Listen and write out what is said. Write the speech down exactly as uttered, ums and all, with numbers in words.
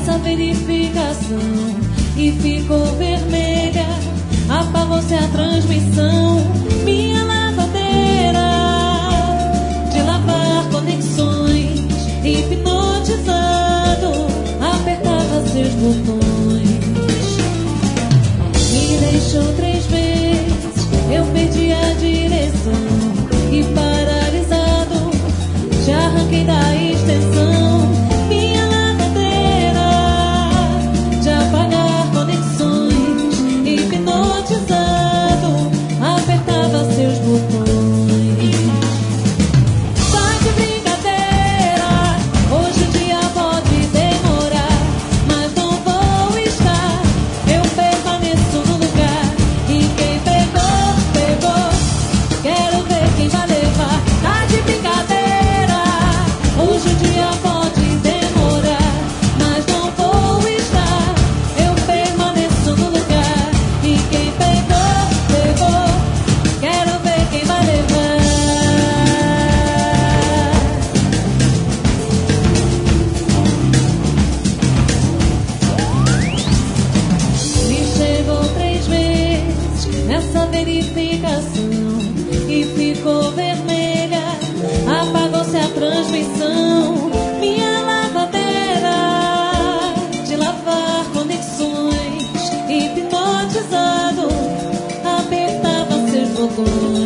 nessa verificação e ficou vermelha. Apagou-se a transmissão. Minha lavadeira de lavar conexões, hipnotizado, apertava seus botões. Me deixou três vezes, eu perdi a direção e paralisado, te arranquei da extensão. Minha lavadeira de apagar conexões, hipnotizado, apertava seus botões. Tá de brincadeira, hoje o dia pode demorar, mas não vou estar, eu permaneço no lugar. E quem pegou, pegou, quero ver quem vai levar. Tá de brincadeira, hoje o dia pode demorar, mas não vou estar, eu permaneço no lugar. E quem pegou, pegou, quero ver quem vai levar. Me chegou três vezes nessa verificação e ficou vermelha. Apagou-se a transmissão. Minha lavadeira de lavar conexões, hipnotizado, apertava seus botões.